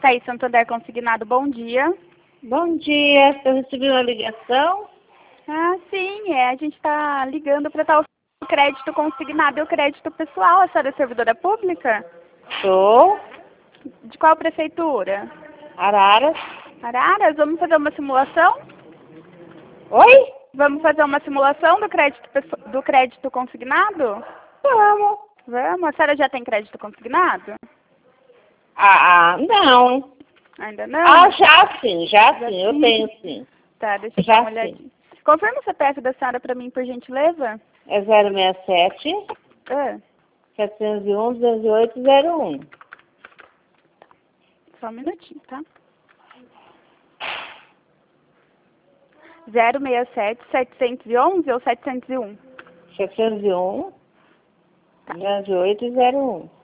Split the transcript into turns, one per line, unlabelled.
Thaís Santander Consignado, bom dia.
Bom dia, eu recebi uma ligação.
Ah, sim, a gente está ligando para tal crédito consignado e o crédito pessoal. A senhora é servidora pública?
Sou
De qual prefeitura?
Araras.
Araras, vamos fazer uma simulação?
Oi?
Vamos fazer uma simulação do crédito consignado?
Vamos.
Vamos. A senhora já tem crédito consignado?
Não.
Ainda não?
Já sim, eu tenho sim.
Tá, deixa eu
Já
dar uma olhadinha. Confirma o CPF da senhora para mim, por gentileza.
É 067
Ah,
701 20801.
só um minutinho, tá? 067 711 ou 701?
701 20801.